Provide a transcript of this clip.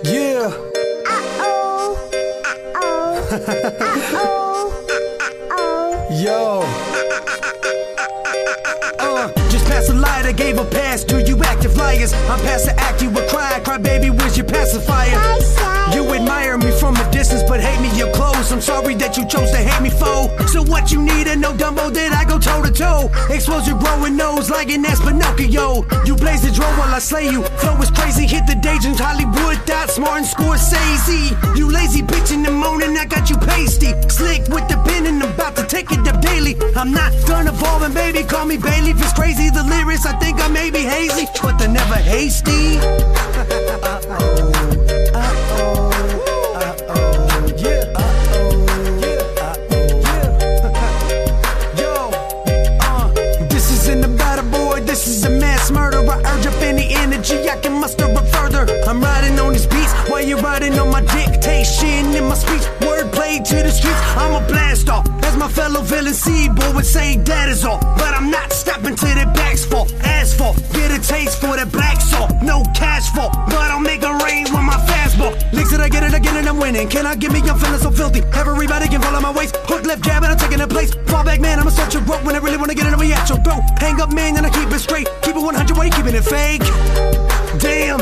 Yeah. Yo. Just pass a lighter, gave a pass to you active liars. I'm past the act, you would cry baby, where's your pacifier? You admire me from a distance, but hate me your clothes. I'm sorry that you chose to hate me, foe. So what you need to know, Dumbo, that I go toe to toe. Expose your growing nose like an ass Pinocchio. You blaze the drone while I slay you. Flow is crazy, hit the daydreams, Hollywood, Dots, Martin, Scorsese. You lazy bitch in the morning, I got you pasty. Slick with the pen and I'm about to take it up daily. I'm not done evolving, baby, call me Bailey. If it's crazy, the lyrics, I think I may be hazy, but they're never hasty. This is a mass murder. I urge up any energy I can muster up further. I'm riding on these beats while you're riding on my dictation. In my speech, wordplay to the streets. I'm a blast off, as my fellow villain C-boy would say, that is all. But I'm not stopping till their backs fall. Asphalt, get a taste for that black salt. No cash fall, but I'll make it rain with my fastball. Licks it, I get it again and I'm winning. Can I give me? I'm feeling so filthy. Everybody can follow my waist. Hook left jab and I'm taking a place. Fall back man, I'm a such a rope when I really wanna get it, I'll be at your throat. Hang up man and I keep it straight. Keep it 100 while you keeping it fake. Damn.